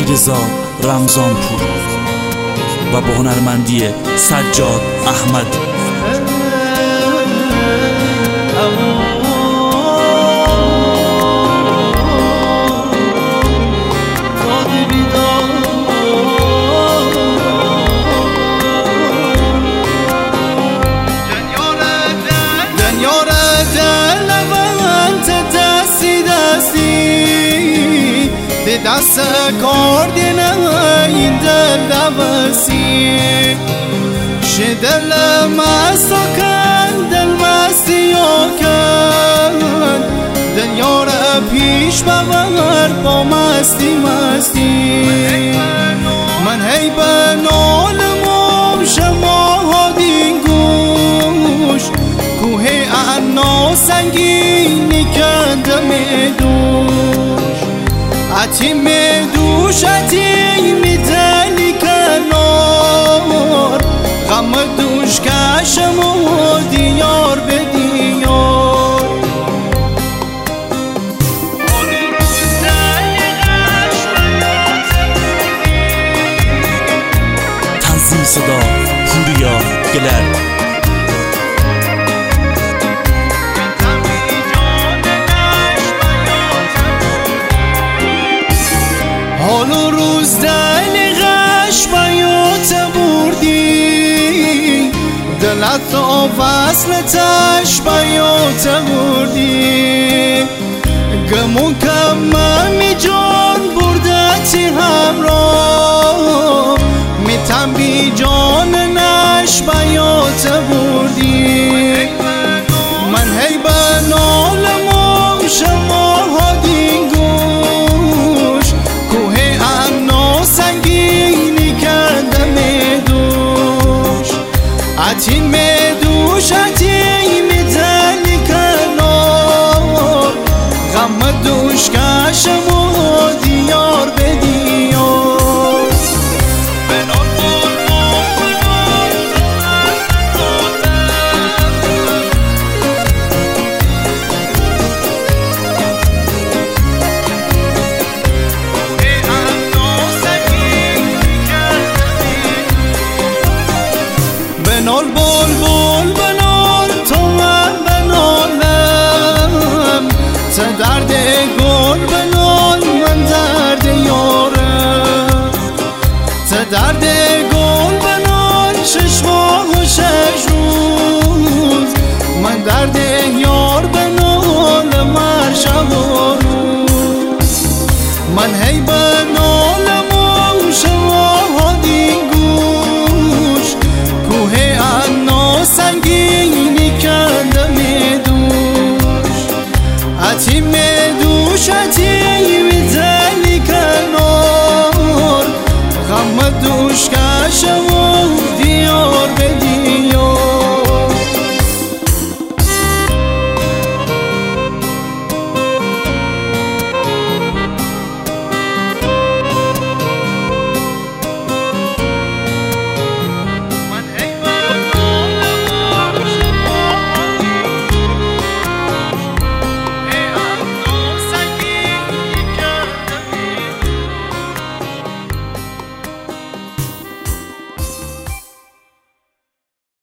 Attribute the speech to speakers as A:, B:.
A: علیرضا رمضانپور و با هنرمندی سجاد احمد.
B: دست کردی این دل دوسی شه دل مستو کن دل مستیو کن دل یار پیش ببر با مستی مستی من هی به نالمم شما هادین گوش کوه انا سنگینی کندم دوش عتیم دوش عتیم دلی کنار غم دوش کشم و دیار به دیار
A: تنظیم صدا پوریا گلر.
B: حال و روز دل غش بیات بردی دلت و وصلتش بیات بردی گمون کممی جان بردتی همراه میتم بی جان نش بیات بردی من هی به نالمم شما هادین گوش کوه انا سنگینی کردم دوش عتیم دوش عتیم دلی کنار غم دوش کشم و دیار به دیار بنال بول بول بنال تو من بنالم چه درد گل بنال من درد یارم چه درد